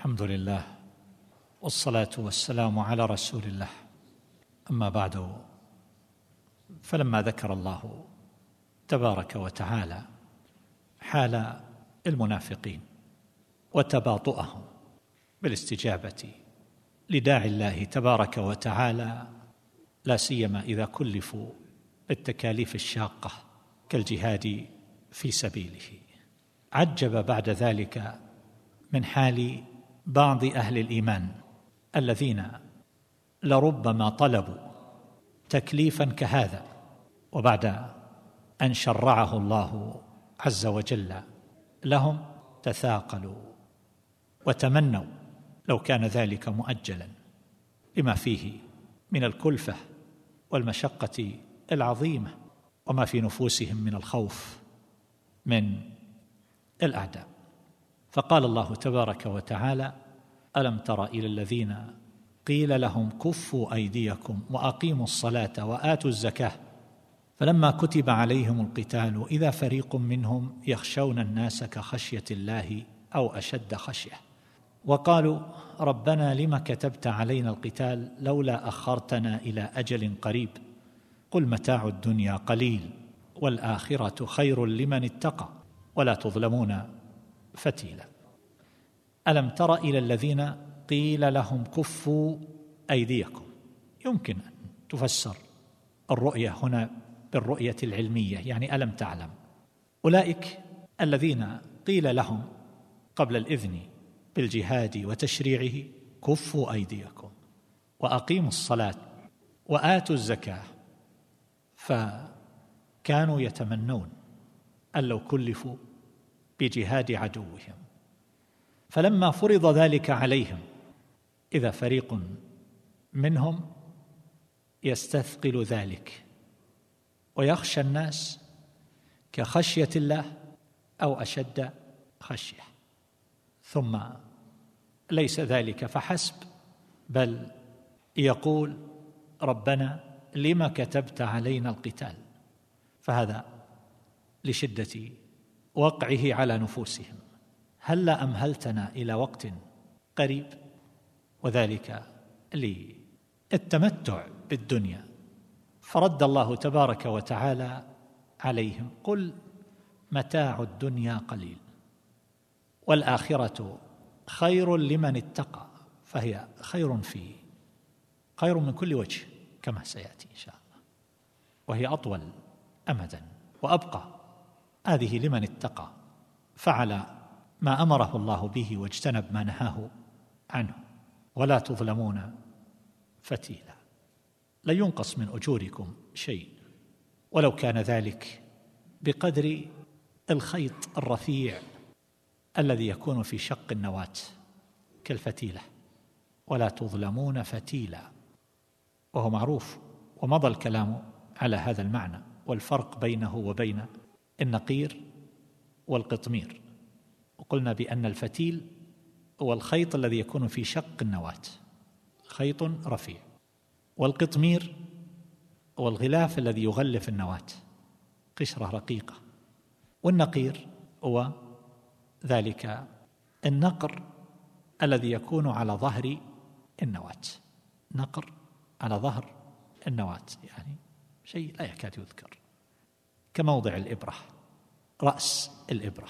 الحمد لله والصلاة والسلام على رسول الله. أما بعد، فلما ذكر الله تبارك وتعالى حال المنافقين وتباطؤهم بالاستجابة لداعي الله تبارك وتعالى، لا سيما إذا كلفوا بالتكاليف الشاقة كالجهاد في سبيله، عجب بعد ذلك من حال بعض أهل الإيمان الذين لربما طلبوا تكليفا كهذا، وبعد أن شرعه الله عز وجل لهم تثاقلوا وتمنوا لو كان ذلك مؤجلا، لما فيه من الكلفة والمشقة العظيمة، وما في نفوسهم من الخوف من الأعداء. فقال الله تبارك وتعالى: ألم تر إلى الذين قيل لهم كفوا أيديكم وأقيموا الصلاة وآتوا الزكاة فلما كتب عليهم القتال إذا فريق منهم يخشون الناس كخشية الله أو أشد خشية وقالوا ربنا لم كتبت علينا القتال لولا أخرتنا إلى أجل قريب قل متاع الدنيا قليل والآخرة خير لمن اتقى ولا تظلمون فتيلا. ألم تر إلى الذين قيل لهم كفوا أيديكم، يمكن أن تفسر الرؤية هنا بالرؤية العلمية، يعني ألم تعلم. أولئك الذين قيل لهم قبل الإذن بالجهاد وتشريعه كفوا أيديكم وأقيموا الصلاة وآتوا الزكاة، فكانوا يتمنون أن لو كلفوا بجهاد عدوهم، فلما فرض ذلك عليهم إذا فريق منهم يستثقل ذلك ويخشى الناس كخشية الله أو أشد خشية. ثم ليس ذلك فحسب، بل يقول ربنا لما كتبت علينا القتال، فهذا لشدة وقعه على نفوسهم، هلا أمهلتنا إلى وقت قريب، وذلك للتمتع بالدنيا. فرد الله تبارك وتعالى عليهم: قل متاع الدنيا قليل والآخرة خير لمن اتقى، فهي خير من كل وجه كما سيأتي إن شاء الله، وهي أطول أمدا وأبقى. هذه لمن اتقى، فعل ما أمره الله به واجتنب ما نهاه عنه، ولا تظلمون فتيلا. لا ينقص من أجوركم شيء ولو كان ذلك بقدر الخيط الرفيع الذي يكون في شق النواة كالفتيلة، ولا تظلمون فتيلا، وهو معروف ومضى الكلام على هذا المعنى والفرق بينه وبين النقير والقطمير. وقلنا بأن الفتيل هو الخيط الذي يكون في شق النواة، خيط رفيع، والقطمير هو الغلاف الذي يغلف النواة، قشرة رقيقة. والنقير هو ذلك النقر الذي يكون على ظهر النواة، نقر على ظهر النواة، يعني شيء لا يكاد يذكر، كموضع الإبرة، رأس الإبرة.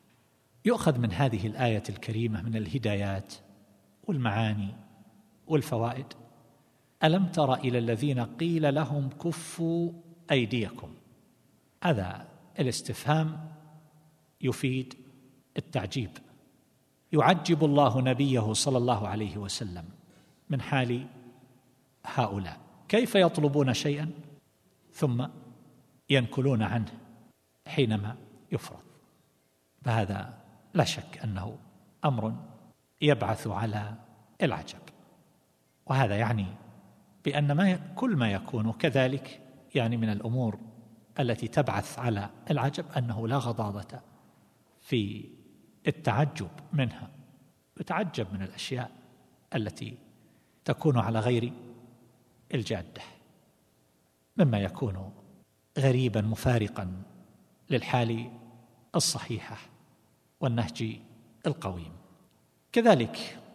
يؤخذ من هذه الآية الكريمة من الهدايات والمعاني والفوائد: ألم تر إلى الذين قيل لهم كفوا أيديكم. هذا الاستفهام يفيد التعجيب، يعجب الله نبيه صلى الله عليه وسلم من حال هؤلاء، كيف يطلبون شيئا ثم ينكلون عنه حينما يفرض. فهذا لا شك أنه أمر يبعث على العجب، وهذا يعني بأن كل ما يكون كذلك، يعني من الأمور التي تبعث على العجب، أنه لا غضاضة في التعجب منها. يتعجب من الأشياء التي تكون على غير الجادة، مما يكون غريبا مفارقا للحال الصحيحة والنهج القويم. كذلك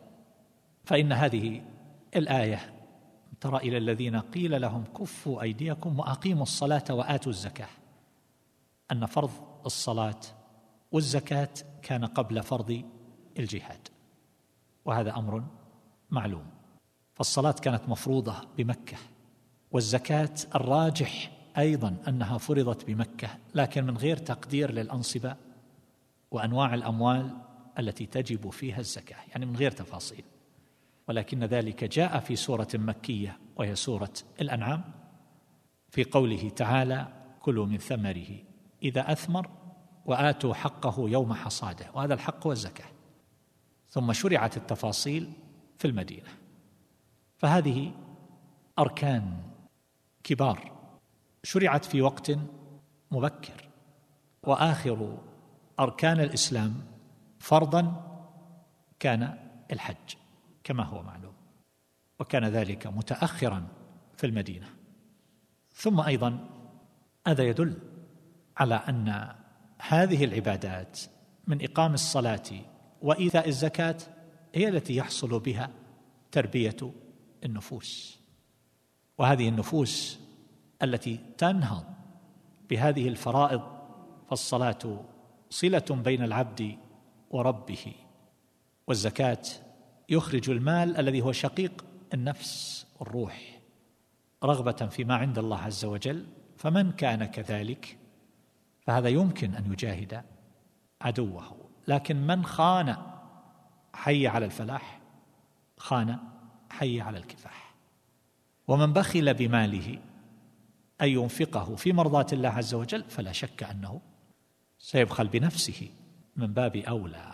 فإن هذه الآية ترى إلى الذين قيل لهم كفوا أيديكم وأقيموا الصلاة وآتوا الزكاة، أن فرض الصلاة والزكاة كان قبل فرض الجهاد، وهذا أمر معلوم. فالصلاة كانت مفروضة بمكة، والزكاة الراجح أيضا أنها فرضت بمكة، لكن من غير تقدير للأنصبة وأنواع الأموال التي تجب فيها الزكاة، يعني من غير تفاصيل، ولكن ذلك جاء في سورة مكية وهي سورة الأنعام في قوله تعالى: كلوا من ثمره إذا أثمر وآتوا حقه يوم حصاده، وهذا الحق هو الزكاة. ثم شرعت التفاصيل في المدينة. فهذه أركان كبار شرعت في وقت مبكر، وآخر أركان الإسلام فرضا كان الحج كما هو معلوم، وكان ذلك متأخرا في المدينة. ثم أيضا هذا يدل على أن هذه العبادات من إقام الصلاة وإيتاء الزكاة هي التي يحصل بها تربية النفوس، وهذه النفوس التي تنهض بهذه الفرائض، فالصلاة صلة بين العبد وربه، والزكاة يخرج المال الذي هو شقيق النفس والروح رغبة فيما عند الله عز وجل. فمن كان كذلك فهذا يمكن أن يجاهد عدوه، لكن من خان حي على الفلاح خان حي على الكفاح. ومن بخل بماله أن ينفقه في مرضاة الله عز وجل فلا شك أنه سيبخل بنفسه من باب أولى،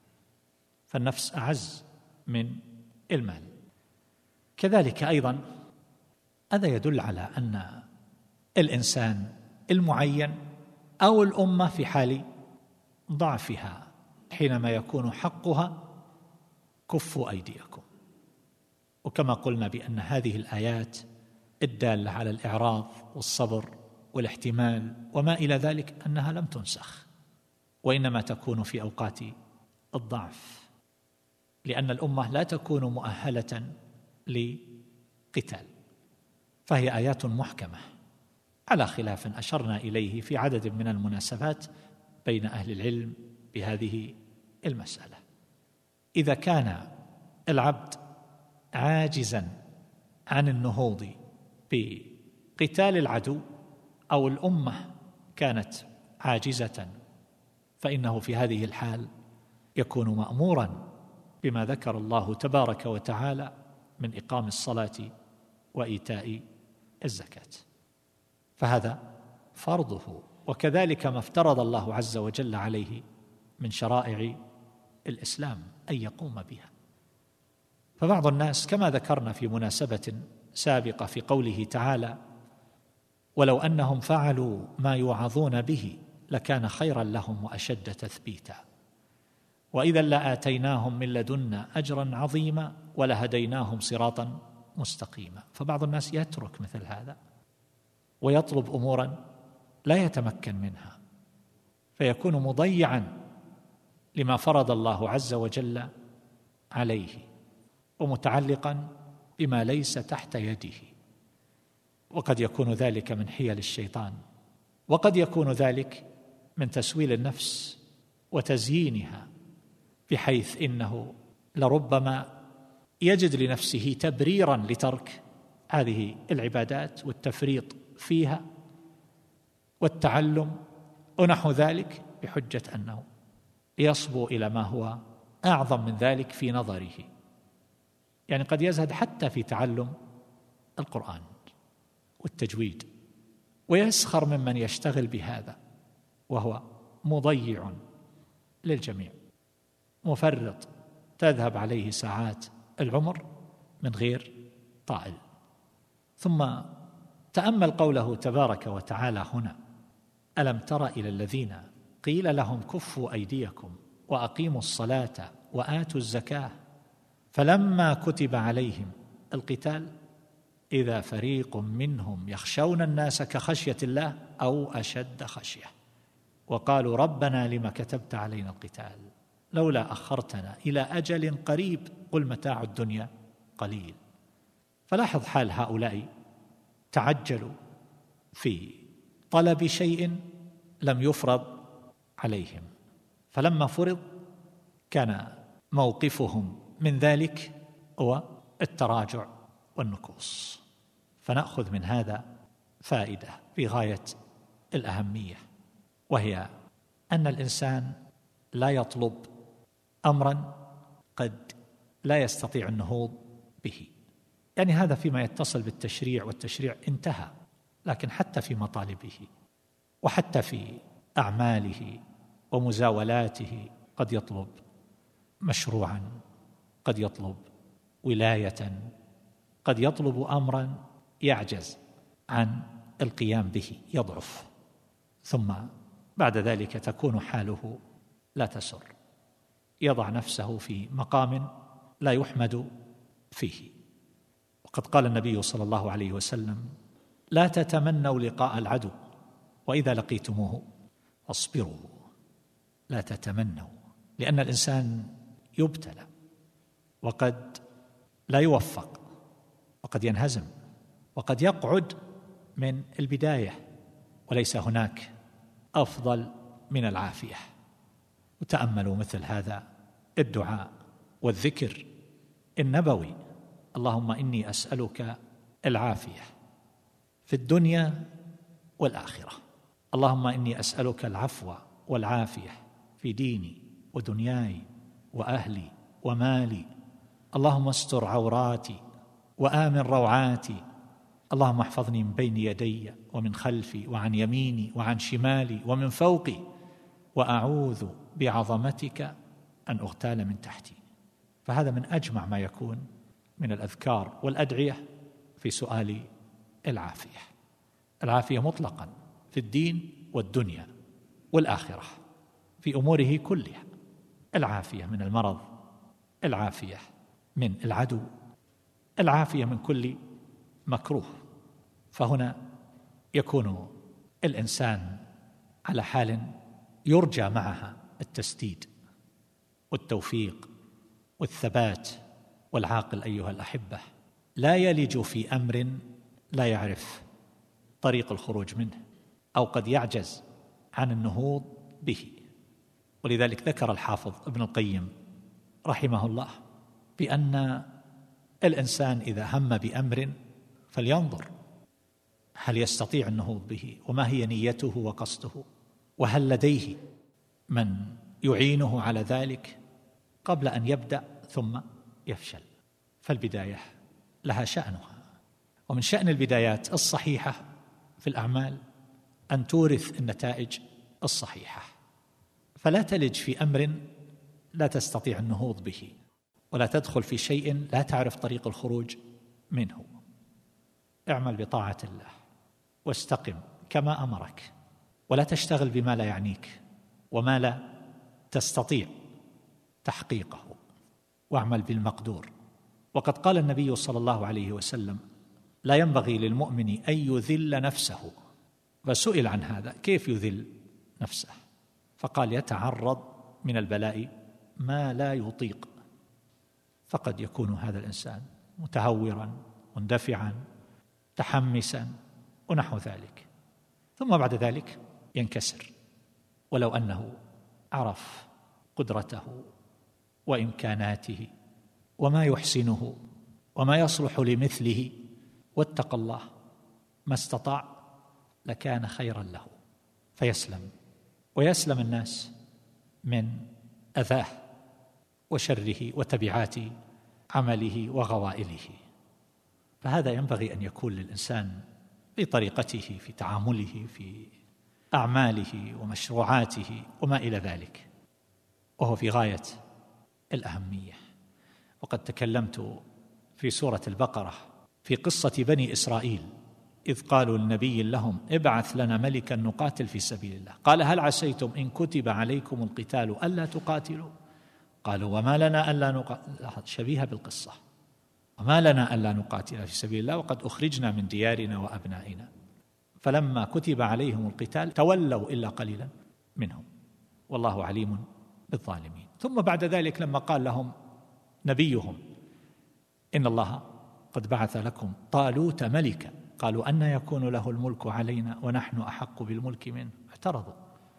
فالنفس أعز من المال. كذلك أيضا هذا يدل على أن الإنسان المعين أو الأمة في حال ضعفها حينما يكون حقها كفوا أيديكم. وكما قلنا بأن هذه الآيات الدالة على الإعراض والصبر والاحتمال وما إلى ذلك أنها لم تنسخ، وإنما تكون في أوقات الضعف، لأن الأمة لا تكون مؤهلة لقتال، فهي آيات محكمة على خلاف أشرنا إليه في عدد من المناسبات بين أهل العلم بهذه المسألة. إذا كان العبد عاجزا عن النهوض بقتال العدو أو الأمة كانت عاجزة، فإنه في هذه الحال يكون مأمورا بما ذكر الله تبارك وتعالى من إقام الصلاة وإيتاء الزكاة، فهذا فرضه، وكذلك ما افترض الله عز وجل عليه من شرائع الإسلام أن يقوم بها. فبعض الناس كما ذكرنا في مناسبة سابقة في قوله تعالى: ولو أنهم فعلوا ما يوعظون به لكان خيرا لهم وأشد تثبيتا وإذا لآتيناهم من لدنا أجرا عظيما ولهديناهم صراطا مستقيما. فبعض الناس يترك مثل هذا ويطلب أمورا لا يتمكن منها، فيكون مضيعا لما فرض الله عز وجل عليه ومتعلقا بما ليس تحت يده. وقد يكون ذلك من حيل الشيطان، وقد يكون ذلك من تسويل النفس وتزيينها، بحيث إنه لربما يجد لنفسه تبريرا لترك هذه العبادات والتفريط فيها والتعلم ونحو ذلك بحجة أنه يصبو إلى ما هو أعظم من ذلك في نظره. يعني قد يزهد حتى في تعلم القرآن والتجويد ويسخر ممن يشتغل بهذا، وهو مضيع للجميع، مفرط تذهب عليه ساعات العمر من غير طائل. ثم تأمل قوله تبارك وتعالى هنا: ألم تر إلى الذين قيل لهم كفوا أيديكم وأقيموا الصلاة وآتوا الزكاة فلما كتب عليهم القتال إذا فريق منهم يخشون الناس كخشية الله أو أشد خشية وقالوا ربنا لما كتبت علينا القتال لولا أخرتنا إلى أجل قريب قل متاع الدنيا قليل. فلاحظ حال هؤلاء، تعجلوا في طلب شيء لم يفرض عليهم، فلما فرض كان موقفهم من ذلك هو التراجع والنكوص. فنأخذ من هذا فائدة في غاية الأهمية، وهي أن الإنسان لا يطلب أمرا قد لا يستطيع النهوض به. يعني هذا فيما يتصل بالتشريع، والتشريع انتهى، لكن حتى في مطالبه وحتى في أعماله ومزاولاته قد يطلب مشروعا، قد يطلب ولاية، قد يطلب أمرا يعجز عن القيام به، يضعف، ثم بعد ذلك تكون حاله لا تسر، يضع نفسه في مقام لا يحمد فيه. وقد قال النبي صلى الله عليه وسلم: لا تتمنوا لقاء العدو، وإذا لقيتموه فاصبروا. لا تتمنوا، لأن الإنسان يبتلى وقد لا يوفق، وقد ينهزم، وقد يقعد من البداية، وليس هناك أفضل من العافية. وتأملوا مثل هذا الدعاء والذكر النبوي: اللهم إني أسألك العافية في الدنيا والآخرة. اللهم إني أسألك العفو والعافية في ديني ودنياي وأهلي ومالي. اللهم استر عوراتي وآمن روعاتي. اللهم احفظني من بين يدي ومن خلفي وعن يميني وعن شمالي ومن فوقي، وأعوذ بعظمتك أن أغتال من تحتي. فهذا من أجمع ما يكون من الأذكار والأدعية في سؤال العافية. العافية مطلقا في الدين والدنيا والآخرة، في أموره كلها. العافية من المرض، العافية من العدو، العافية من كل مكروه. فهنا يكون الإنسان على حال يرجى معها التسديد والتوفيق والثبات. والعاقل أيها الأحبة لا يلج في أمر لا يعرف طريق الخروج منه، أو قد يعجز عن النهوض به. ولذلك ذكر الحافظ ابن القيم رحمه الله بأن الإنسان إذا هم بأمر فلينظر هل يستطيع النهوض به، وما هي نيته وقصده، وهل لديه من يعينه على ذلك قبل أن يبدأ ثم يفشل. فالبداية لها شأنها، ومن شأن البدايات الصحيحة في الأعمال أن تورث النتائج الصحيحة. فلا تلج في أمر لا تستطيع النهوض به، ولا تدخل في شيء لا تعرف طريق الخروج منه. اعمل بطاعة الله واستقم كما أمرك، ولا تشتغل بما لا يعنيك وما لا تستطيع تحقيقه، واعمل بالمقدور. وقد قال النبي صلى الله عليه وسلم: لا ينبغي للمؤمن أن يذل نفسه. فسئل عن هذا: كيف يذل نفسه؟ فقال: يتعرض من البلاء ما لا يطيق. فقد يكون هذا الإنسان متهورا مندفعا متحمسا ونحو ذلك، ثم بعد ذلك ينكسر، ولو أنه عرف قدرته وإمكاناته وما يحسنه وما يصلح لمثله واتقى الله ما استطاع لكان خيرا له، فيسلم ويسلم الناس من أذاه وشره وتبعات عمله وغوائله. فهذا ينبغي أن يكون للإنسان في طريقته، في تعامله، في أعماله ومشروعاته وما إلى ذلك، وهو في غاية الأهمية. وقد تكلمت في سورة البقرة في قصة بني إسرائيل إذ قالوا لنبي لهم: ابعث لنا ملكا نقاتل في سبيل الله. قال: هل عسيتم إن كتب عليكم القتال ألا تقاتلوا؟ قالوا: وما لنا ألا نقاتل. شبيهة بالقصة: وما لنا ألا نقاتل في سبيل الله وقد أخرجنا من ديارنا وأبنائنا. فلما كتب عليهم القتال تولوا إلا قليلا منهم، والله عليم بالظالمين. ثم بعد ذلك لما قال لهم نبيهم: إن الله قد بعث لكم طالوت ملكا. قالوا: أن يكون له الملك علينا ونحن أحق بالملك منه. اعترضوا.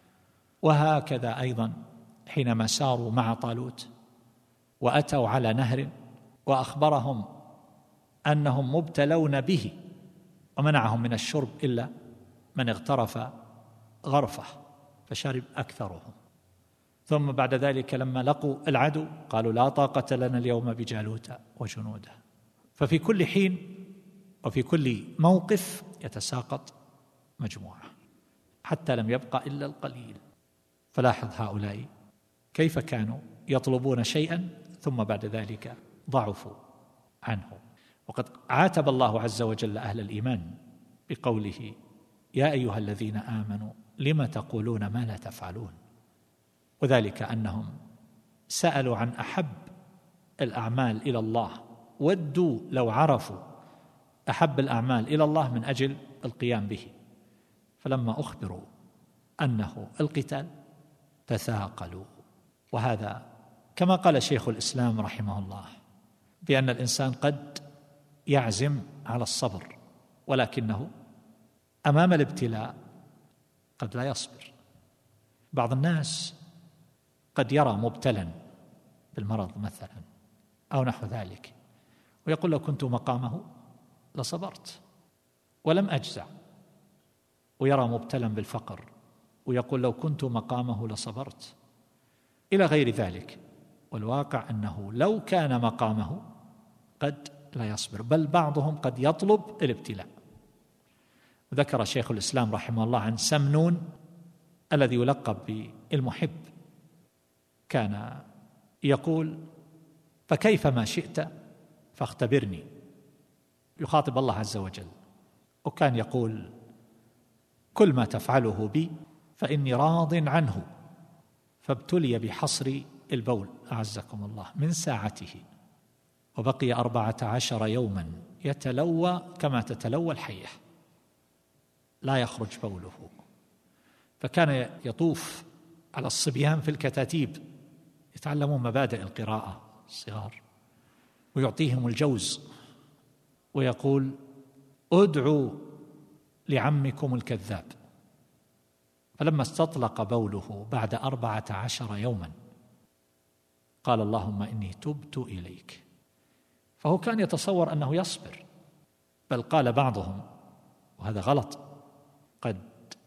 وهكذا أيضا حينما ساروا مع طالوت وأتوا على نهر وأخبرهم أنهم مبتلون به ومنعهم من الشرب إلا من اغترف غرفة فشرب أكثرهم. ثم بعد ذلك لما لقوا العدو قالوا: لا طاقة لنا اليوم بجالوت وجنوده. ففي كل حين وفي كل موقف يتساقط مجموعة حتى لم يبقى إلا القليل. فلاحظ هؤلاء كيف كانوا يطلبون شيئا ثم بعد ذلك ضعفوا عنه. وقد عاتب الله عز وجل أهل الإيمان بقوله: يا أيها الذين آمنوا لم تقولون ما لا تفعلون. وذلك أنهم سألوا عن أحب الأعمال إلى الله، ودوا لو عرفوا أحب الأعمال إلى الله من أجل القيام به، فلما أخبروا أنه القتال تثاقلوا. وهذا كما قال شيخ الإسلام رحمه الله بأن الإنسان قد يعزم على الصبر، ولكنه أمام الابتلاء قد لا يصبر. بعض الناس قد يرى مبتلا بالمرض مثلا أو نحو ذلك ويقول: لو كنت مقامه لصبرت ولم أجزع. ويرى مبتلا بالفقر ويقول: لو كنت مقامه لصبرت، إلى غير ذلك. والواقع أنه لو كان مقامه قد لا يصبر، بل بعضهم قد يطلب الابتلاء. وذكر شيخ الإسلام رحمه الله عن سمنون الذي يلقب بالمحب، كان يقول: فكيف ما شئت فاختبرني، يخاطب الله عز وجل. وكان يقول: كل ما تفعله بي فإني راض عنه. فابتلي بحصر البول أعزكم الله من ساعته، وبقي 14 يوما يتلوى كما تتلوى الحية، لا يخرج بوله. فكان يطوف على الصبيان في الكتاتيب يتعلمون مبادئ القراءة الصغار، ويعطيهم الجوز ويقول: ادعوا لعمكم الكذاب. فلما استطلق بوله بعد 14 يوما قال: اللهم إني تبت إليك. فهو كان يتصور أنه يصبر، بل قال بعضهم، وهذا غلط: قد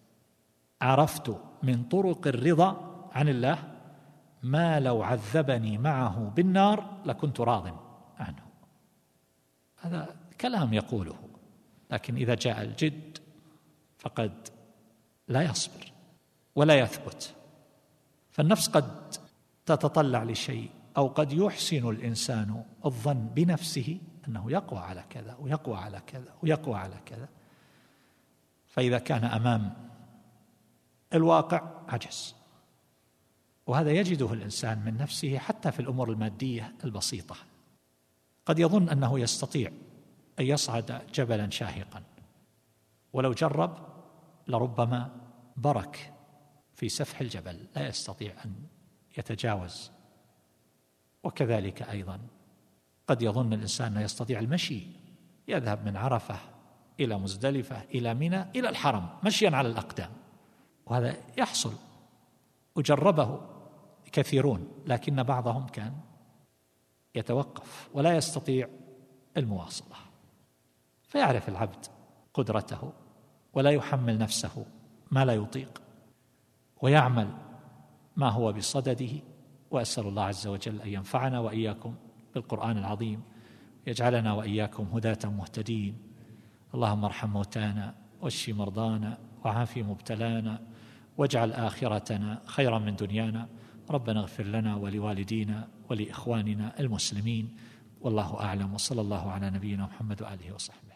عرفت من طرق الرضا عن الله ما لو عذبني معه بالنار لكنت راض عنه. هذا كلام يقوله، لكن إذا جاء الجد فقد لا يصبر ولا يثبت. فالنفس قد تتطلع لشيء، أو قد يحسن الإنسان الظن بنفسه أنه يقوى على كذا ويقوى على كذا ويقوى على كذا، فإذا كان أمام الواقع عجز. وهذا يجده الإنسان من نفسه حتى في الأمور المادية البسيطة. قد يظن أنه يستطيع أن يصعد جبلا شاهقا، ولو جرب لربما برك في سفح الجبل، لا يستطيع أن يتجاوز. وكذلك أيضا قد يظن الإنسان أنه يستطيع المشي، يذهب من عرفة إلى مزدلفة إلى منى إلى الحرم مشيا على الأقدام، وهذا يحصل وجربه كثيرون، لكن بعضهم كان يتوقف ولا يستطيع المواصلة. فيعرف العبد قدرته ولا يحمل نفسه ما لا يطيق، ويعمل ما هو بصدده. وأسأل الله عز وجل أن ينفعنا وإياكم بالقرآن العظيم، يجعلنا وإياكم هداة مهتدين. اللهم ارحم موتانا واشف مرضانا وعافي مبتلانا، واجعل آخرتنا خيرا من دنيانا. ربنا اغفر لنا ولوالدينا ولإخواننا المسلمين، والله أعلم، وصلى الله على نبينا محمد وآله وصحبه.